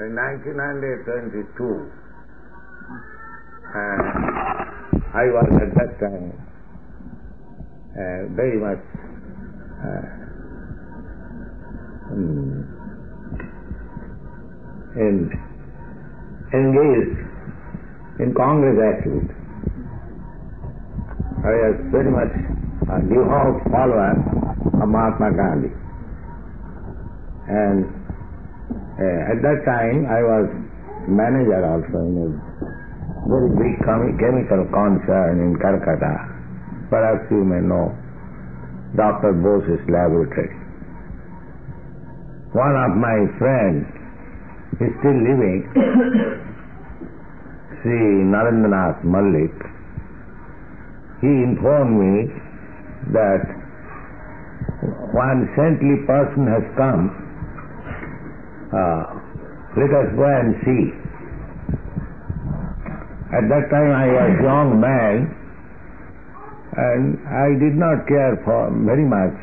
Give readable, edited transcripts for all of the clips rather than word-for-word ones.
In 1922, I was at that time very much engaged in Congress activity. I was very much a devout follower of Mahatma Gandhi. And at that time I was manager also in a very big chemical concern in Calcutta. Perhaps you may know Dr. Bose's laboratory. One of my friends is still living, Sri Narendranath Malik. He informed me that one saintly person has come. Let us go and see. At that time I was a young man and I did not care for very much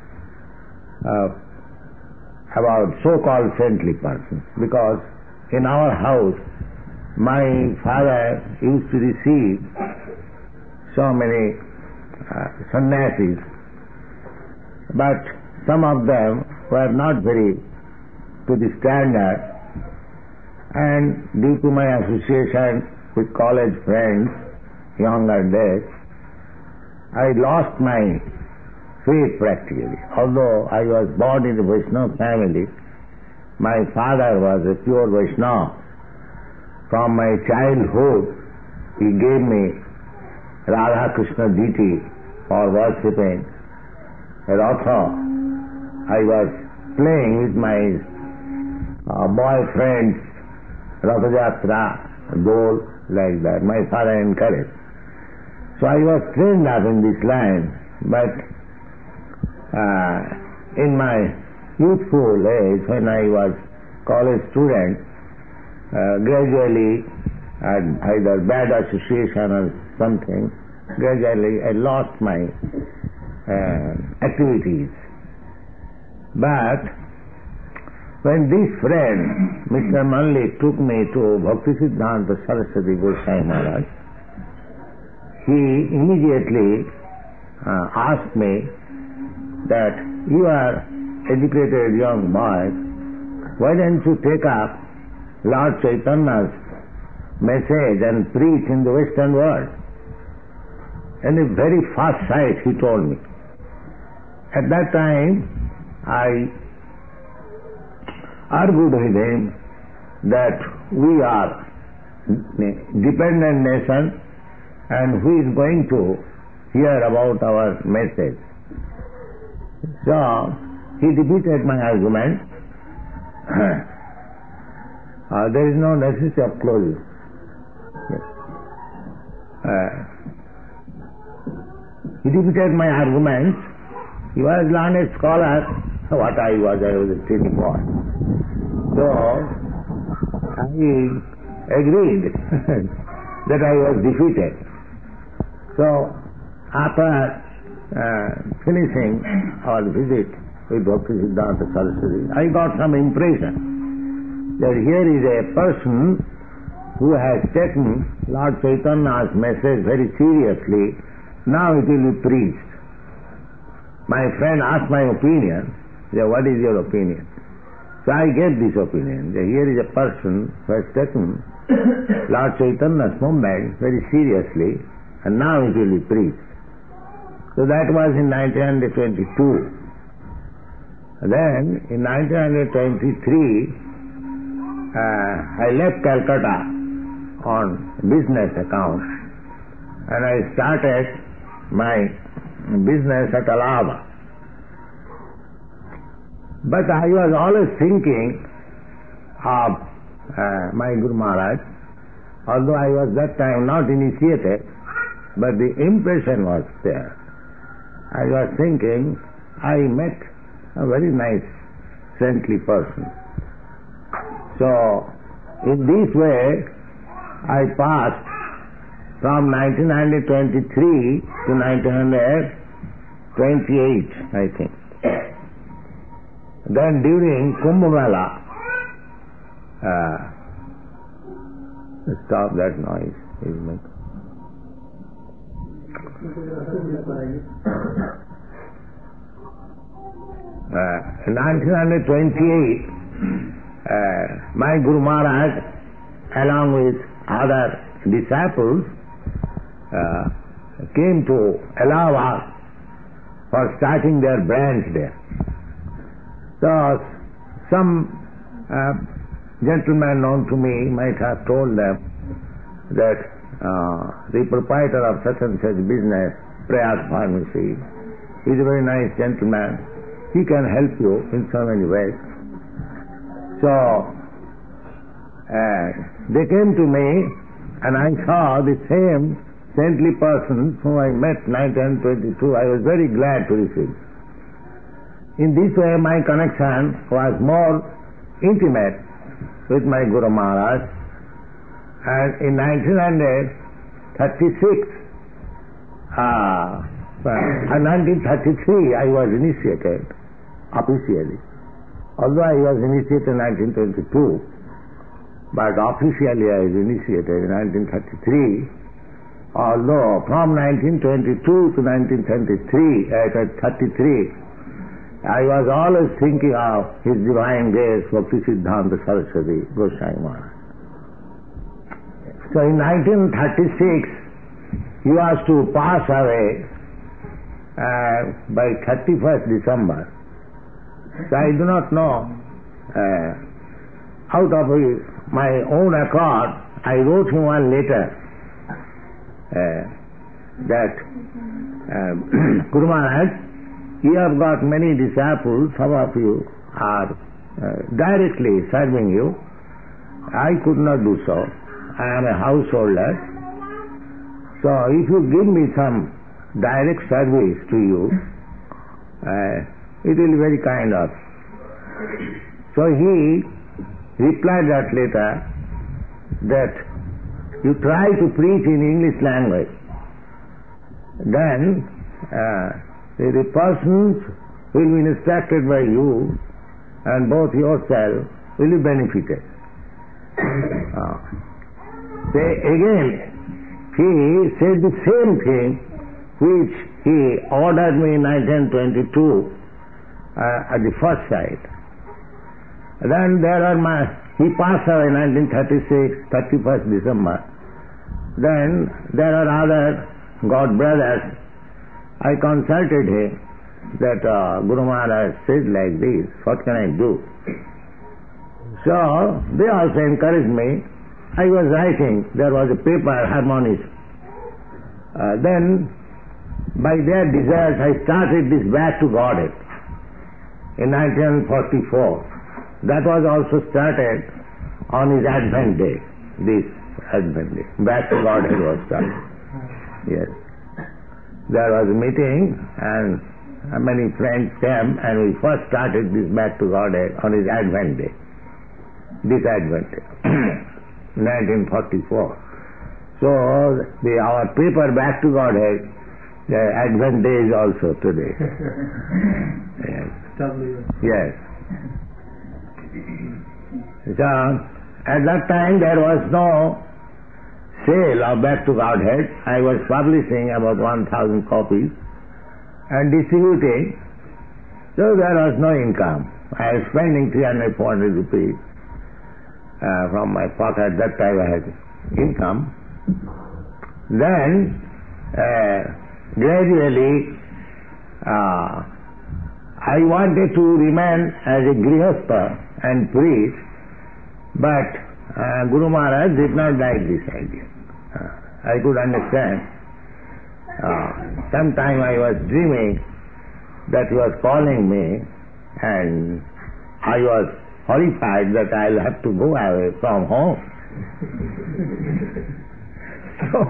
about so-called saintly persons, because in our house my father used to receive so many sannyasis, but some of them were not very to the standard, and due to my association with college friends, younger days, I lost my faith practically. Although I was born in a Vaishnava family, my father was a pure Vaishnava. From my childhood, he gave me Radha Krishna deity for worshipping a Ratha. I was playing with my boyfriends, Ratha Jatra, Dol, like that. My father encouraged. So I was trained up in this line, but in my youthful age, when I was college student, gradually, either bad association or something, gradually I lost my activities. But when this friend, Mr. Malik, took me to Bhaktisiddhanta Saraswati Goswami Maharaj, he immediately asked me that you are educated young boy, why don't you take up Lord Chaitanya's message and preach in the Western world? And a very fast sight, he told me. At that time, I argued with him that we are dependent nation and who is going to hear about our message? So, he defeated my argument. There is no necessity of closing. Yes. He defeated my arguments. He was a learned scholar. What I was a teeny boy. So, I agreed that I was defeated. So, after finishing our visit with Bhaktisiddhanta Saraswati, I got some impression that here is a person who has taken Lord Chaitanya's message very seriously. Now it will be preached. My friend asked my opinion. He said, what is your opinion? So I gave this opinion, that here is a person who has taken Lord Chaitanya's movement very seriously, and now it will be preached. So that was in 1922. Then, in 1923, I left Calcutta on business account, and I started my business at Allahabad. But I was always thinking of my Guru Maharaj, although I was that time not initiated, but the impression was there. I was thinking, I met a very nice, saintly person. So, in this way, I passed from 1923 to 1928, I think. Then during Kumbh Mela, Stop that noise. In 1928, my Guru Maharaj, along with other disciples, came to Allahabad for starting their branch there. So some gentleman known to me might have told them that the proprietor of such and such business, Prayas Pharmacy, is a very nice gentleman. He can help you in so many ways. So they came to me and I saw the same saintly person whom I met 1922. I was very glad to receive. In this way my connection was more intimate with my Guru Maharaj, and in 1933 I was initiated officially. Although I was initiated in 1922, but officially I was initiated in 1933. Although from 1922 to 1933, I was always thinking of His Divine Grace, Bhakti Siddhanta Saraswati Goswami Maharaj. So in 1936, he was to pass away by 31st December. So I do not know, out of my own accord, I wrote him one letter that Guru Maharaj, you have got many disciples, some of you are directly serving you. I could not do so. I am a householder. So if you give me some direct service to you, it will be very kind of. So he replied that letter that you try to preach in English language, then the persons will be instructed by you and both yourself will be benefited. Again, he said the same thing which he ordered me in 1922 at the first sight. Then he passed away in 1936, 31st December. Then there are other God brothers. I consulted him that Guru Maharaj said like this, what can I do? So they also encouraged me. I was writing, there was a paper, Harmonis. Then by their desires I started this Back to Godhead in 1944. That was also started on his Advent Day, this Advent Day. Back to Godhead was started. Yes. There was a meeting and many friends came and we first started this Back to Godhead on his Advent Day. This Advent Day, 1944. So our paper Back to Godhead, the Advent Day is also today. Yes. Yes. So at that time there was no sale of Back to Godhead. I was publishing about 1,000 copies and distributing. So there was no income. I was spending 300, 400 rupees from my pocket. That time I had income. Then gradually I wanted to remain as a grihastha and preach, but Guru Maharaj did not like this idea. I could understand. Sometime I was dreaming that he was calling me and I was horrified that I'll have to go away from home. So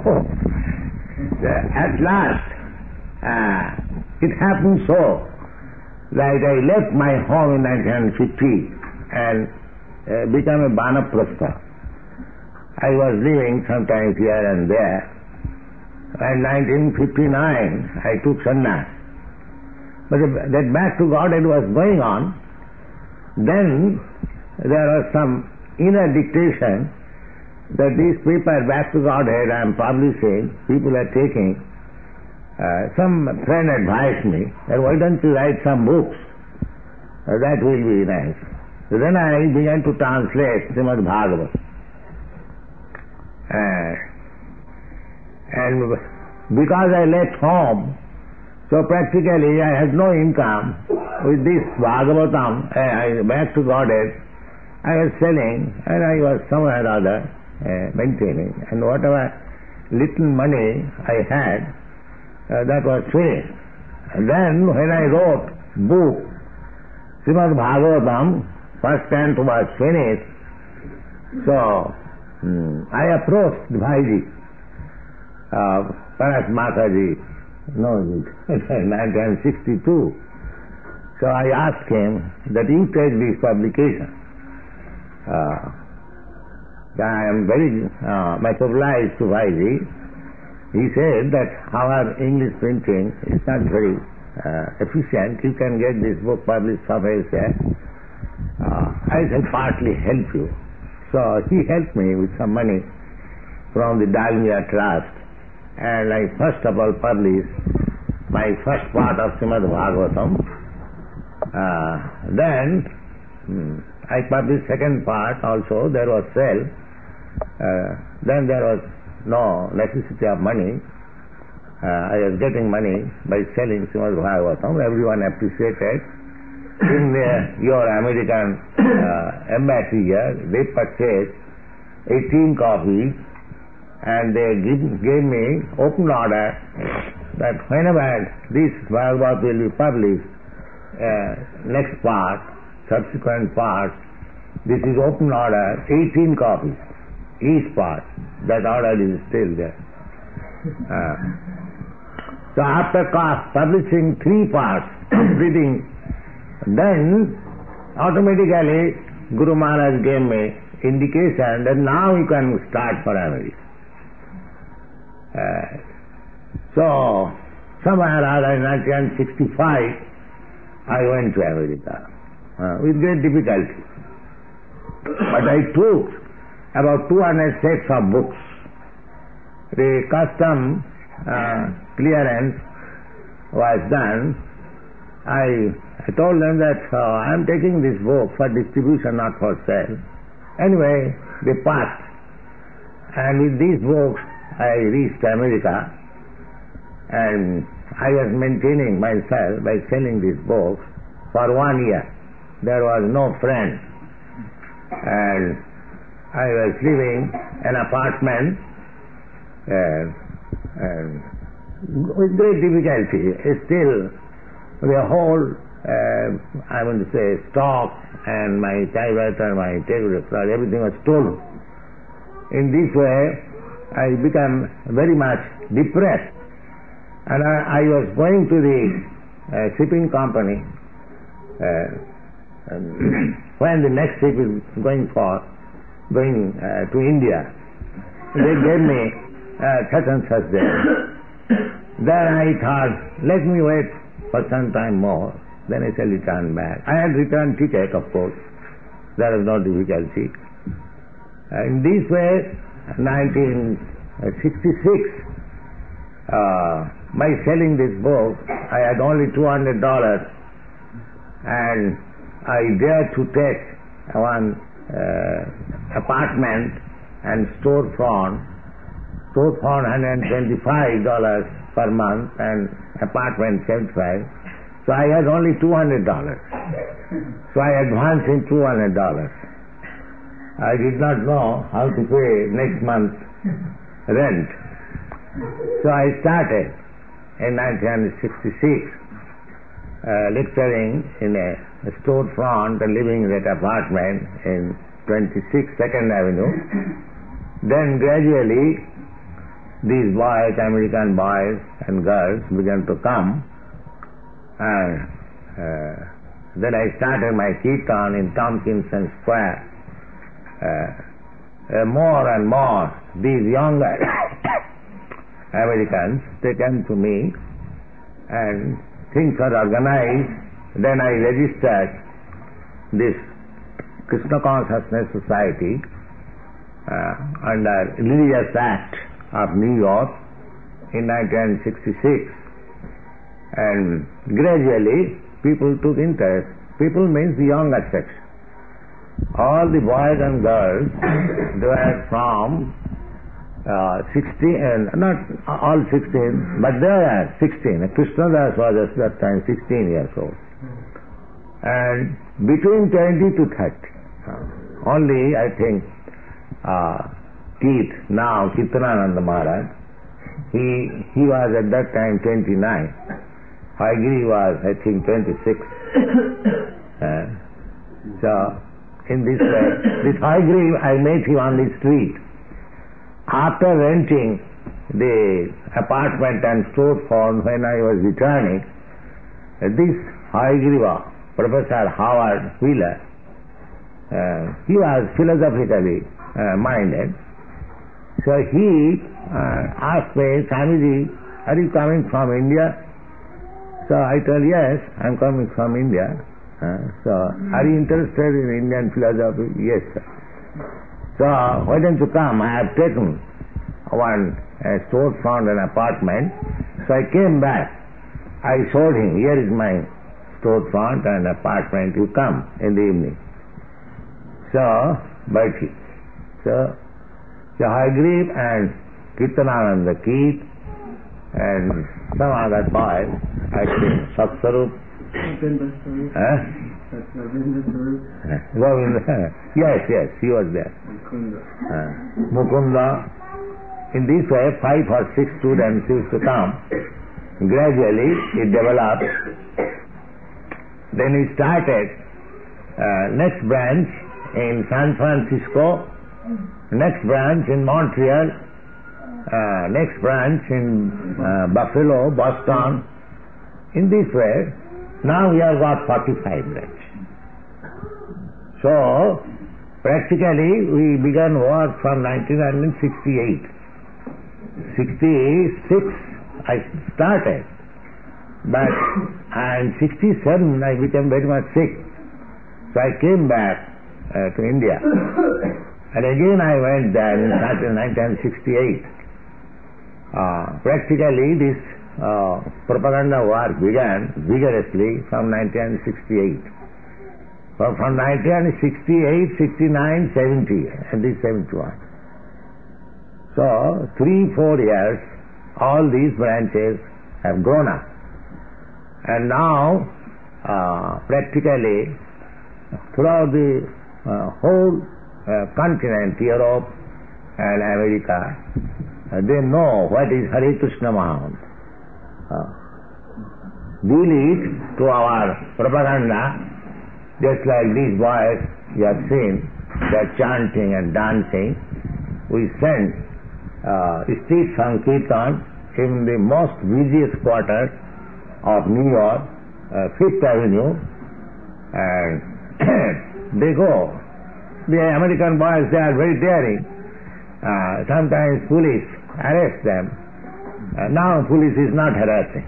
at last it happened so that I left my home in 1950 and became a Banaprastha. I was living sometimes here and there. In 1959 I took sannyas. But that Back to Godhead was going on. Then there were some inner dictation that this paper, Back to Godhead, I am publishing, people are taking. Some friend advised me that why don't you write some books? That will be nice. So then I began to translate Srimad Bhagavatam. And because I left home, so practically I had no income. With this Bhagavatam, Back to Godhead, I was selling and I was somewhere or other maintaining. And whatever little money I had, that was finished. And then when I wrote book, Srimad Bhagavatam, first canto was finished, so I approached Bhaiji, Paras Mataji, no, 1962. So I asked him that you take this publication. I am very much obliged to Bhaiji. He said that our English printing is not very efficient. You can get this book published somewhere else. I can partly help you. So he helped me with some money from the Dalmia Trust, and I first of all published my first part of Srimad Bhagavatam. Then I published second part also. There was sale. Then there was no necessity of money. I was getting money by selling Srimad Bhagavatam. Everyone appreciated. In your American embassy here, they purchased 18 copies and they gave me open order that whenever this Bhagavad will be published, next part, subsequent part, this is open order, 18 copies, each part. That order is still there. So after publishing 3 parts, completing, then automatically Guru Maharaj gave me indication that now you can start for America. So somewhere around 1965 I went to America with great difficulty. But I took about 200 sets of books. The custom clearance was done. I told them that I am taking this book for distribution, not for sale. Anyway, they passed. And with these books, I reached America. And I was maintaining myself by selling these books for 1 year. There was no friend. And I was living in an apartment with great difficulty. Still, the whole, I want to say, stock and my typewriter, my table, everything was stolen. In this way, I became very much depressed. And I was going to the shipping company when the next ship is going to India. They gave me such and such day. Then I thought, let me wait for some time more, then I shall return back. I had returned ticket, of course. There was no difficulty. In this way, 1966, by selling this book, I had only $200, and I dared to take one apartment and storefront $125 per month and apartment $75. So I had only $200. So I advanced in $200. I did not know how to pay next month's rent. So I started in 1966 lecturing in a storefront and living in that apartment in 26 2nd Avenue. Then gradually these boys, American boys and girls, began to come, and then I started my kirtan in Tompkinson Square. More and more these younger Americans, they came to me and things were organized. Then I registered this Krishna Consciousness Society under Religious Act of New York in 1966, and gradually people took interest. People means the younger section. All the boys and girls, they were from 16, not all 16, but they were 16. Krishnadas was at that time 16 years old. And between 20 to 30. Only, I think, Keith, now Kirtanananda Maharaj, he was at that time 29. Haigiri was, I think, 26. So, in this way, this Haigiri, I met him on the street. After renting the apartment and storefront when I was returning, this Haigriva, Professor Howard Wheeler, he was philosophically minded. So he asked me, Swamiji, are you coming from India? So I told, yes, I'm coming from India. So, are you interested in Indian philosophy? Yes, sir. So, why don't you come? I have taken one storefront, an apartment. So I came back. I showed him, here is my storefront and apartment. You come in the evening. So, but Haigiri and Kirtanananda Keith and some other boys, I think Satsarup, Govinda, yes, he was there. Mukunda. In this way, 5 or 6 students used to come. Gradually, it developed. Then we started next branch in San Francisco, next branch in Montreal, next branch in Buffalo, Boston. In this way, now we have got 45 branches. So, practically we began work from 1968. 66 I started, but in 67 I became very much sick. So I came back to India. And again I went there in 1968. Practically this propaganda war began vigorously from 1968. From 1968, 69, 70, and this 71. So, 3-4 years, all these branches have grown up. And now, practically, throughout the whole continent, Europe and America, they know what is Hare Krishna Mahamantra. Deal it to our propaganda, just like these boys you have seen, they are chanting and dancing. We send street Sankirtan in the most busiest quarter of New York, Fifth Avenue, and they go. The American boys, they are very daring. Sometimes police arrest them. Now police is not harassing.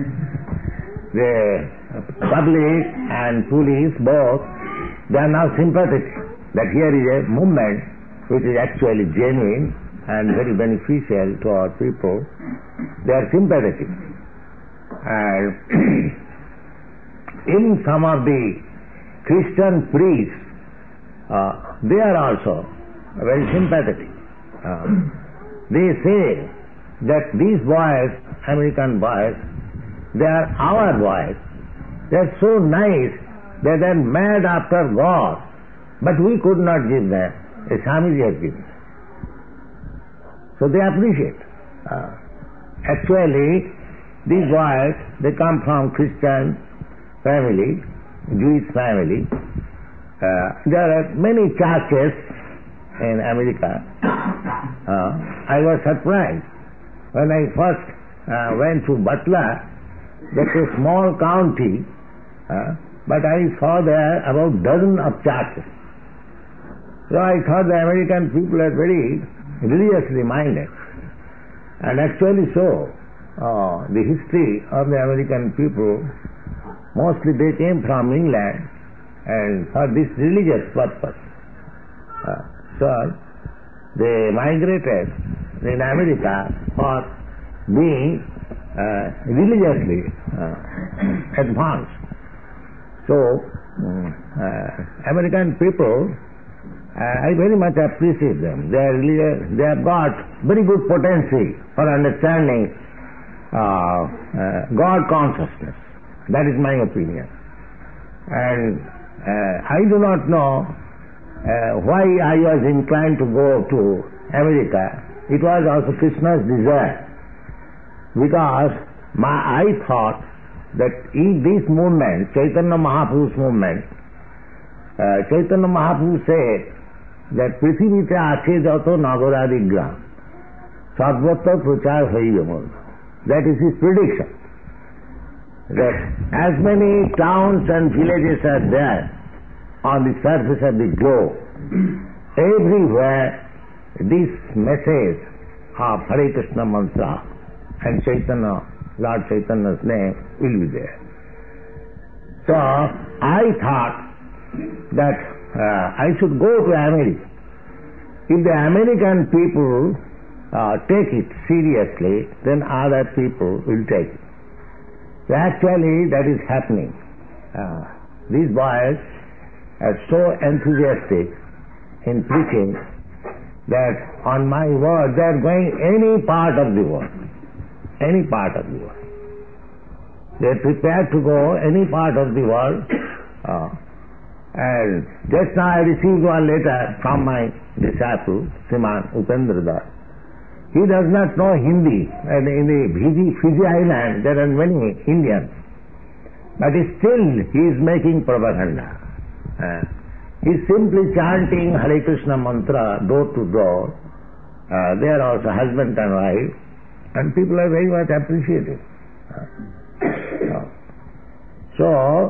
The public and police both, they are now sympathetic that here is a movement which is actually genuine and very beneficial to our people. They are sympathetic. And in some of the Christian priests, they are also very sympathetic. They say that these boys, American boys, they are our boys. They are so nice, they are mad after God, but we could not give them. A Swamiji has given. So they appreciate. Actually, these boys, they come from Christian family, Jewish family. There are many churches in America. I was surprised when I first went to Butler. That's a small county, but I saw there about dozen of churches. So I thought the American people are very religiously minded. And actually so, the history of the American people, mostly they came from England and for this religious purpose. So they migrated in America for being religiously advanced. So American people, I very much appreciate them. They have got very good potency for understanding God consciousness. That is my opinion. And I do not know why I was inclined to go to America. It was also Krishna's desire, because I thought that in this movement, Chaitanya Mahaprabhu's movement, Chaitanya Mahaprabhu said that পৃথিবীতে আছে যত নগরাদি গ্রাম সর্বত্র প্রচার হইবে মোর. That is his prediction. That as many towns and villages are there on the surface of the globe, everywhere this message of Hare Krishna mantra and Chaitanya, Lord Chaitanya's name will be there. So I thought that I should go to America. If the American people take it seriously, then other people will take it. So actually that is happening. These boys are so enthusiastic in preaching that on my word they are going any part of the world. Any part of the world. They are prepared to go any part of the world. And just now I received one letter from my disciple, Sriman Upendra Das. He does not know Hindi, and in the Fiji Island there are many Indians. But still he is making propaganda. He is simply chanting Hare Krishna mantra door to door. They are also husband and wife, and people are very much appreciative. So,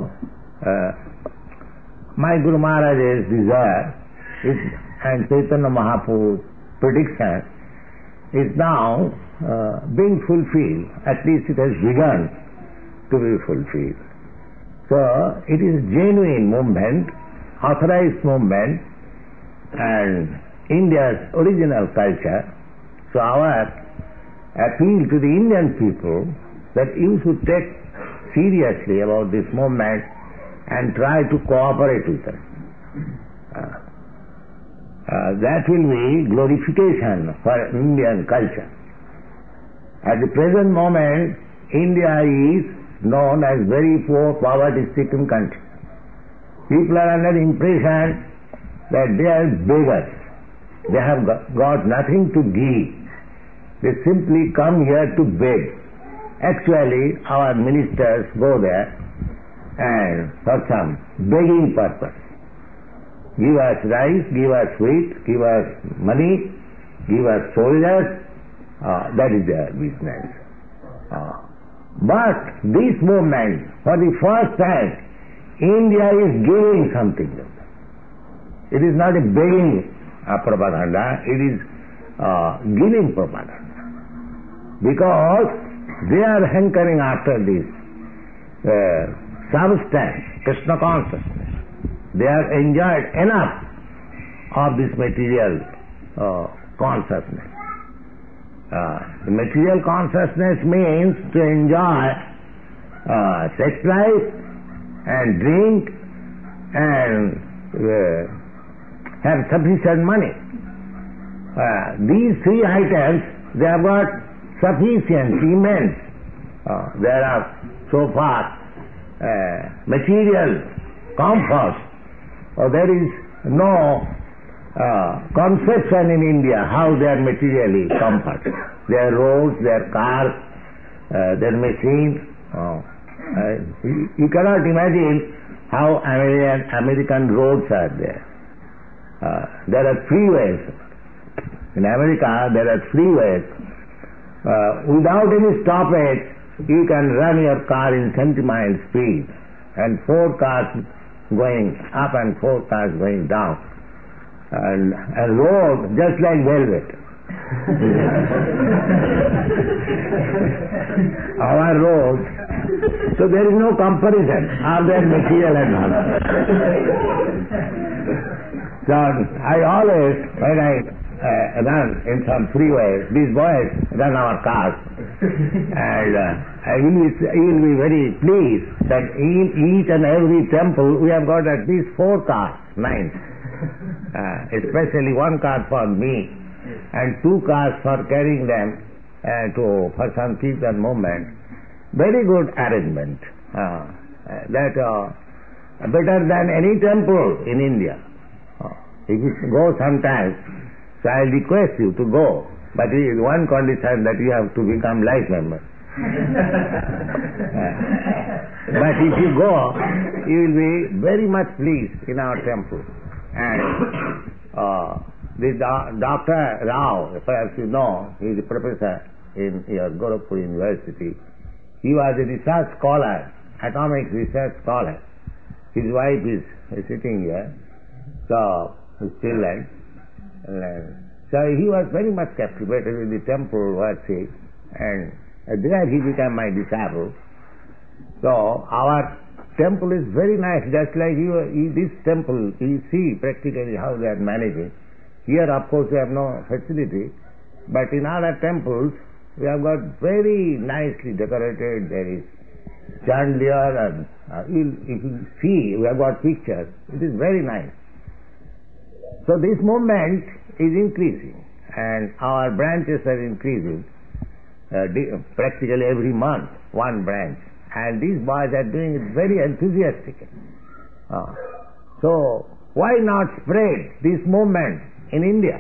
my Guru Maharaj's desire is, and Chaitanya Mahaprabhu's prediction is now being fulfilled. At least it has begun to be fulfilled. So it is genuine movement, authorized movement, and India's original culture. So our appeal to the Indian people that you should take seriously about this movement and try to cooperate with us. That will be glorification for Indian culture. At the present moment, India is known as very poor, poverty-stricken country. People are under the impression that they are beggars. They have got nothing to give. They simply come here to beg. Actually, our ministers go there and for some begging purpose. Give us rice, give us wheat, give us money, give us soldiers. That is their business. But this movement, for the first time, India is giving something. It is not a begging propaganda, it is giving propaganda. Because they are hankering after this substance, Krishna consciousness. They are enjoyed enough of this material consciousness. The material consciousness means to enjoy sex life and drink and have sufficient money. These three items, they have got sufficient, immense. There are so far material comforts. There is no conception in India how they are materially comfort. Their roads, their cars, their machines. You cannot imagine how American roads are there. There are freeways. In America, there are freeways. Without any stoppage, you can run your car in 70 miles speed, and 4 cars going up and 4 cars going down. And a road just like velvet. Our roads So there is no comparison of their material and dharma. So I always, when I run in some freeway, these boys run our cars, and you will be very pleased that in each and every temple we have got at least 4 cars, 9. Especially 1 car for me and 2 cars for carrying them for some kirtan movement. Very good arrangement. That better than any temple in India. If you go sometimes, so I request you to go, but with one condition, that you have to become life member. But if you go, you will be very much pleased in our temple. And the Dr. Rao, perhaps you know, he is a professor in Gorakhpur University. He was a research scholar, atomic research scholar. His wife is sitting here, so his children. So he was very much captivated with the temple worship, and there he became my disciple. So our temple is very nice, just like this temple, you see practically how they are managing. Here of course we have no facility, but in other temples we have got very nicely decorated. There is chandelier, and if you see, we have got pictures. It is very nice. So this movement is increasing, and our branches are increasing practically every month, 1 branch. And these boys are doing it very enthusiastically. So why not spread this movement in India?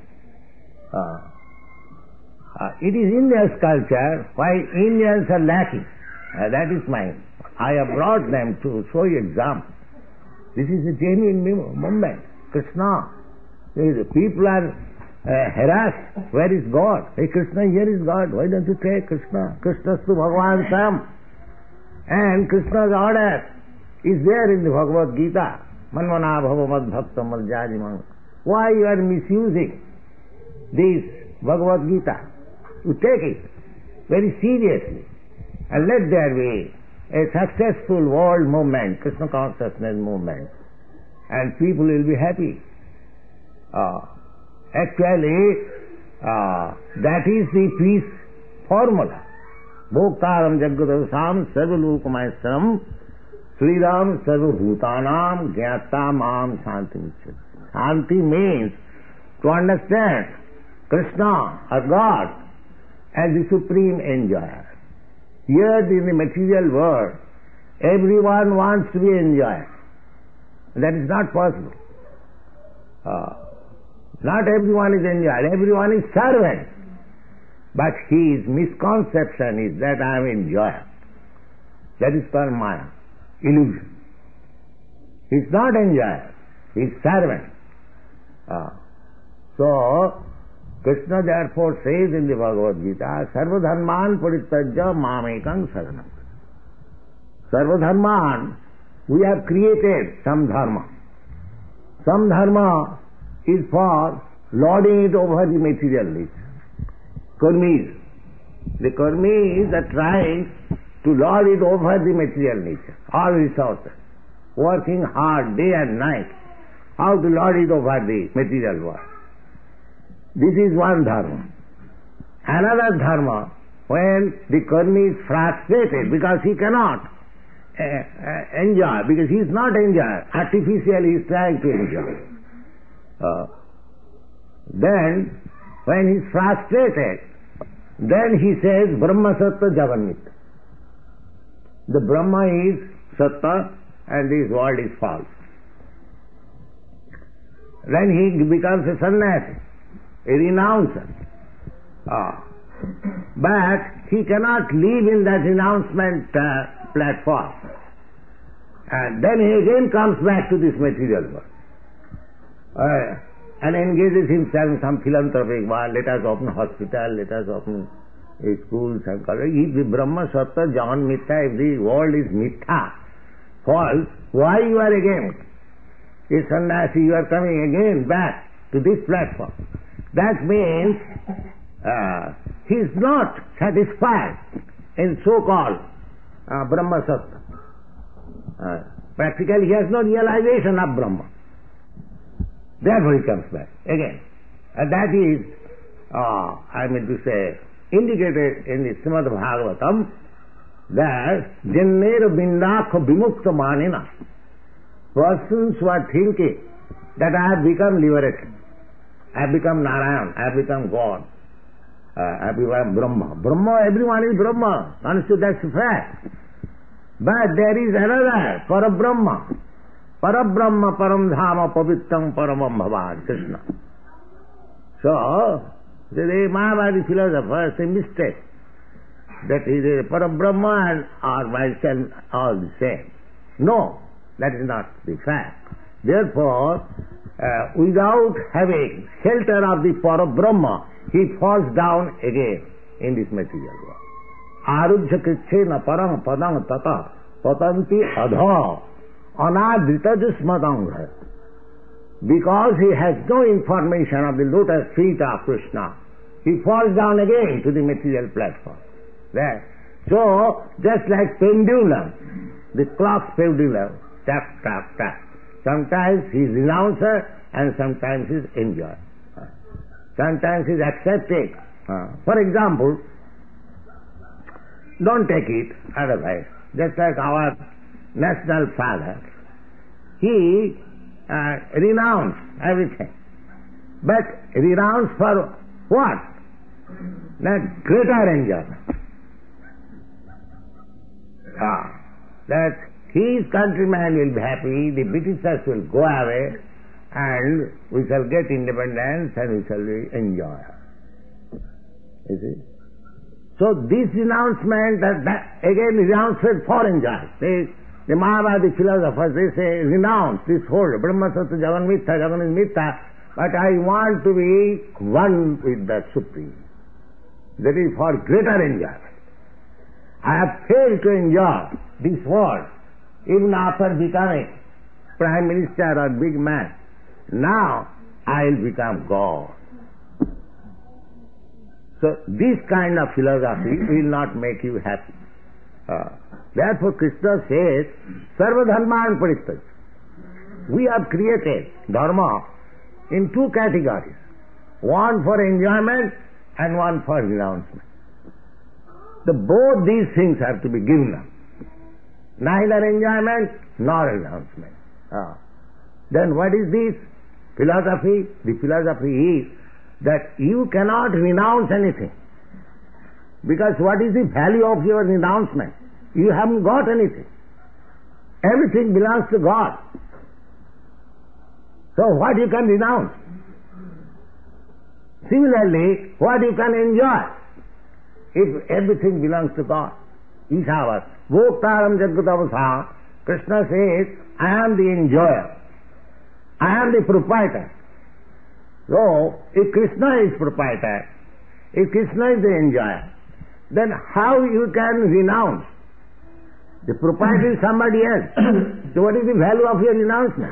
It is India's culture, why Indians are lacking. That is mine. I have brought them to show you example. This is a genuine movement. Krishna. People are harassed. Where is God? Hey Krishna, here is God. Why don't you take Krishna? Krishnastu Bhagavan Sam. And Krishna's order is there in the Bhagavad Gita. Manmana bhava mad bhakta marjajimam. Why you are misusing this Bhagavad Gita? You take it very seriously, and let there be a successful world movement, Krishna consciousness movement, and people will be happy. Actually, that is the peace formula. Bhoktaram Jaggadavasam Sarvalokamayasaram Sridam Sarvabhutanam Gyata Mam Shanti Michyati. Shanti means to understand Krishna or God as the supreme enjoyer. Here in the material world, everyone wants to be enjoyer. That is not possible. Not everyone is enjoyer, everyone is servant. But his misconception is that I am enjoyer. That is called Maya, illusion. He is not enjoyer, he is servant. So, Krishna therefore says in the Bhagavad Gita, Sarva dharman parityajya mamekam saranam. Sarva dharman, we have created some dharma. Some dharma is for lording it over the material needs. Karmis. The karmis are trying to lord it over the material nature, all resources, working hard day and night, how to lord it over the material world. This is one dharma. Another dharma, when the karmi is frustrated because he cannot enjoy, because he is not enjoying, artificially he is trying to enjoy. Then, when he is frustrated, then he says, Brahma Sattva Jaganmit. The Brahma is Sattva and this world is false. Then he becomes a sannyasi, a renouncer. But he cannot live in that renouncement platform. And then he again comes back to this material world. And engages himself in some philanthropic work. Let us open hospital, let us open schools and colleges. If the Brahma Sattva Jagan Mithya, if the world is Mithya, false, why you are again a sannyasi, you are coming again back to this platform? That means he is not satisfied in so-called Brahma Sattva. Practically he has no realization of Brahma. Therefore he comes back again. And that is, I mean to say, indicated in the Srimad Bhagavatam, that Jannera Bindakha Vimukta Manina, persons who are thinking that I have become liberated, I have become Narayan, I have become God, I have become Brahma. Brahma, everyone is Brahma, understood, that's a fact. But there is another, Parabrahma. Parabrahma Param Dhama Pavittam Paramam Bhavan, Krishna. So, the Mahavadi philosophers say mistake. That is a Parabrahma and or myself all the same. No, that is not the fact. Therefore, without having shelter of the Parabrahma, he falls down again in this material world. Arujya krichena param padam tata patanti adha anadrita jusmadanga. Because he has no information of the lotus feet of Krishna, he falls down again to the material platform. There. So, just like pendulum, the clock's pendulum, tap, tap, tap. Sometimes he is renouncer and sometimes he is enjoyer. Sometimes he is accepting. For example, don't take it otherwise. Just like our national father, he renounced everything. But renounced for what? That greater enjoyment. That his countrymen will be happy, the Britishers will go away, and we shall get independence and we shall enjoy. You see? So this renouncement, that again renouncement for enjoyment. The Mahavadi philosophers, they say, renounce this whole Brahma Sattva Jagan Mithya, Jagan is Mithya, but I want to be one with the Supreme. That is for greater enjoyment. I have failed to enjoy this world, even after becoming Prime Minister or big man. Now I will become God. So this kind of philosophy will not make you happy. Therefore Krishna says, Sarva Dharman Parittaj. We have created dharma in two categories. One for enjoyment and one for renouncement. Both these things have to be given up. Neither enjoyment nor renouncement. Then what is this philosophy? The philosophy is that you cannot renounce anything. Because what is the value of your renouncement? You haven't got anything. Everything belongs to God. So what you can renounce? Similarly, what you can enjoy? If everything belongs to God. Ishavat. Bhoktaram Jagutavasa. Krishna says, I am the enjoyer. I am the proprietor. So, if Krishna is proprietor, if Krishna is the enjoyer, then how you can renounce? The proprietor is somebody else. So what is the value of your renouncement?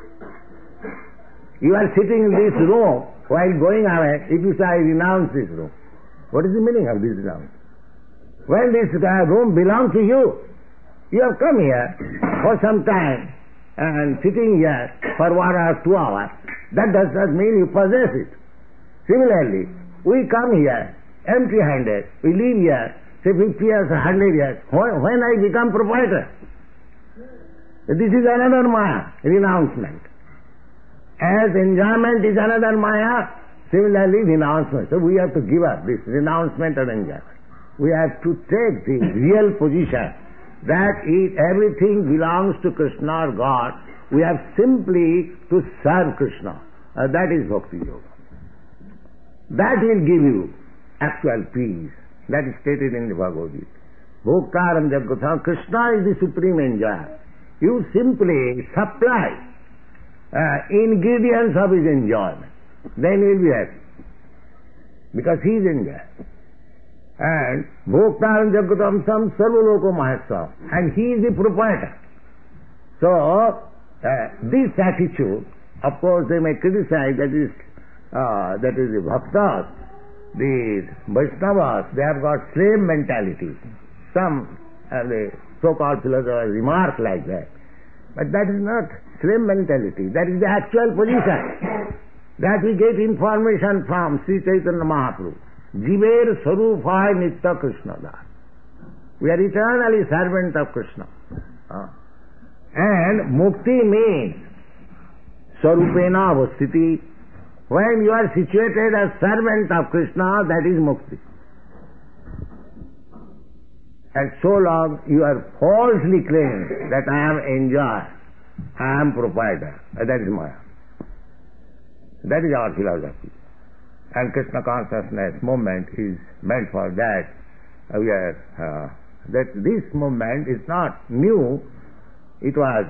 You are sitting in this room while going away, if you say, I renounce this room. What is the meaning of this renounce? When this room belongs to you, you have come here for some time and sitting here for 1 or 2 hours. That does not mean you possess it. Similarly, we come here empty-handed. We live here, say 50 years, 100 years. When I become proprietor? This is another Maya, renouncement. As enjoyment is another Maya, similarly renouncement. So we have to give up this renouncement and enjoyment. We have to take the real position that if everything belongs to Krishna or God, we have simply to serve Krishna. That is Bhakti Yoga. That will give you actual peace. That is stated in the Bhagavad Gita. Bhoktaram Jagutha. Krishna is the supreme enjoyer. You simply supply ingredients of his enjoyment. Then he will be happy. Because he is enjoyer. And Bhoktaram Jagatam Sam Sarvaloko Mahasam. And he is the proprietor. So, this attitude, of course they may criticize, that is the Bhaktas, the Vaishnavas, they have got slave mentality. Some, the so-called philosophers remark like that. But that is not slim mentality. That is the actual position. That we get information from Sri Chaitanya Mahaprabhu. Jiver Sarupaya Nitya Krishna Das. We are eternally servant of Krishna. And mukti means Sarupena Avasthiti. When you are situated as servant of Krishna, that is mukti. And so long you are falsely claiming that I am enjoyer, I am proprietor, that is Maya. That is our philosophy. And Krishna consciousness movement is meant for that. That this movement is not new. It was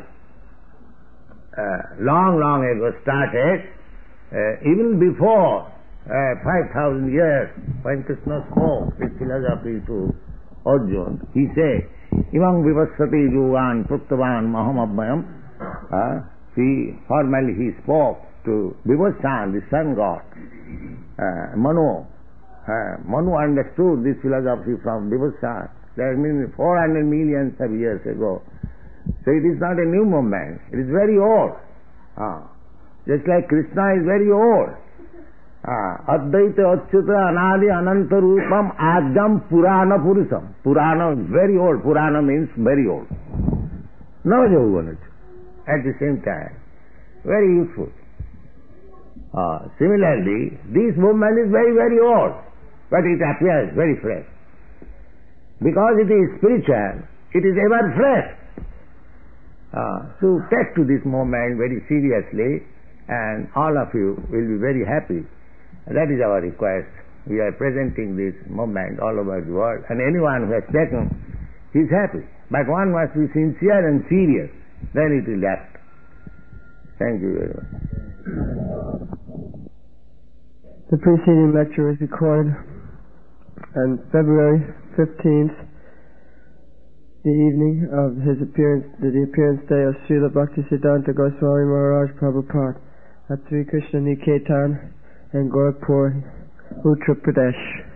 long ago started, even before 5,000 years, when Krishna spoke his philosophy to Arjuna. He said, Imam vivassati yuvan pruktavan maham abmayam. Formally he spoke to Vivassan, the sun god. Manu. Manu understood this philosophy from Vivassan. That means 400 millions of years ago. So it is not a new movement. It is very old. Just like Krishna is very old. Advaita Achyuta Anadi Ananta Rupam Adam Purana Purusam. Purana is very old. Purana means very old. Navajavanaj. At the same time. Very useful. Similarly, this movement is very old. But it appears very fresh. Because it is spiritual, it is ever fresh. So take to this movement very seriously, and all of you will be very happy. That is our request. We are presenting this movement all over the world, and anyone who has taken, he is happy. But one must be sincere and serious, then it will act. Thank you very much. The preceding lecture was recorded on February 15th, the evening of the appearance day of Srila Bhaktisiddhanta Goswami Maharaj Prabhupada at Sri Krishna Niketan in Gorakhpur, Uttar Pradesh.